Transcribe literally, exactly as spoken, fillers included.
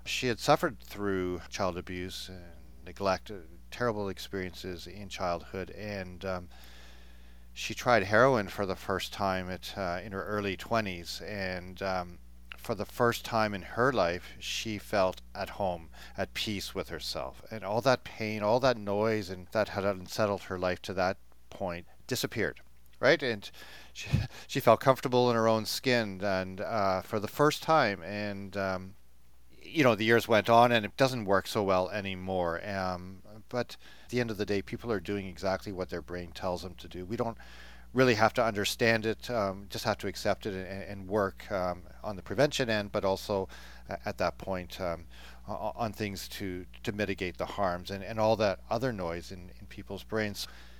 She had suffered through child abuse and neglect, uh, terrible experiences in childhood, and um, she tried heroin for the first time at uh, in her early twenties, and um, for the first time in her life, she felt at home, at peace with herself, and all that pain, all that noise, and that had unsettled her life to that point disappeared, right? And she she felt comfortable in her own skin, and uh, for the first time, and um, you know, the years went on and it doesn't work so well anymore. Um, but at the end of the day, people are doing exactly what their brain tells them to do. We don't really have to understand it, um, just have to accept it and, and work um, on the prevention end, but also uh, at that point um, on things to, to mitigate the harms and, and all that other noise in, in people's brains.